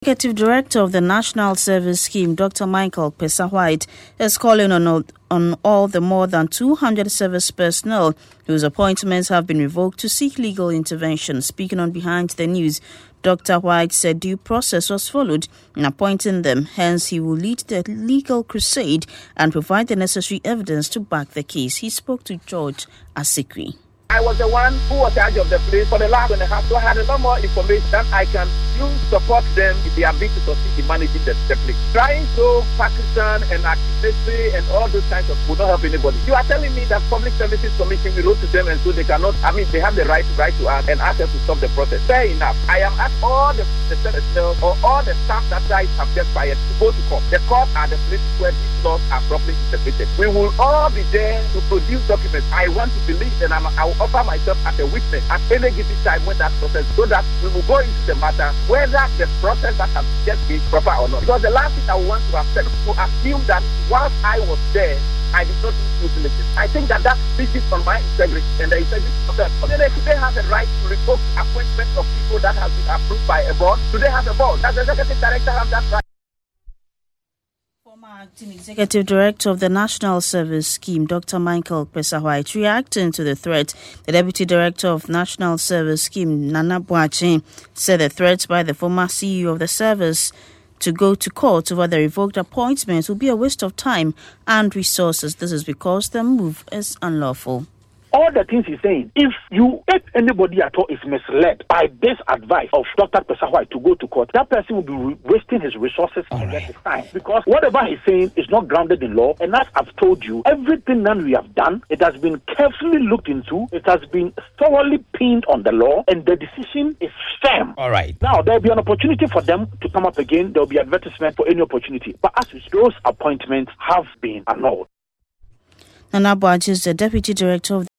Executive Director of the National Service Scheme, Dr. Michael Kpesa-White, is calling on all the more than 200 service personnel whose appointments have been revoked to seek legal intervention. Speaking on Behind the News, Dr. White said due process was followed in appointing them. Hence, he will lead the legal crusade and provide the necessary evidence to back the case. He spoke to George Asikri. I was the one who was in charge of the place for the last 1.5, so I had a lot more information that I can use to support them in their ability to succeed in managing the place. Trying to Pakistan and activity and all those kinds of will not help anybody. You are telling me that Public Services Commission will wrote to them and so they cannot, they have the right to ask and ask them to stop the process. Fair enough. I am at all the senators or all the staff that guys have just fired to go to court. The court are the places where these laws are properly interpreted. We will all be there to produce documents. I want to believe and I will offer myself as a witness at any given time when that process, so that we will go into the matter whether the process that has just been proper or not. Because the last thing I want to accept to assume that whilst I was there, I did not do due diligence. I think that speaks on my integrity and the integrity of the board. Do they have the right to revoke appointments of people that have been approved by a board? Do they have a board? Does the executive director have that right? Former Acting Executive Director of the National Service Scheme, Dr. Michael Kpesa-White, reacting to the threat. The Deputy Director of National Service Scheme, Nana Boakye, said the threat by the former CEO of the service to go to court over the revoked appointments will be a waste of time and resources. This is because the move is unlawful. All the things he's saying, if anybody at all is misled by this advice of Dr. Kpesa-White to go to court, that person will be wasting his resources and his time. Because whatever he's saying is not grounded in law. And as I've told you, everything that we have done, it has been carefully looked into. It has been thoroughly pinned on the law. And the decision is firm. All right. Now, there will be an opportunity for them to come up again. There will be advertisement for any opportunity. But as those appointments have been annulled. Nana Boakye is the Deputy Director of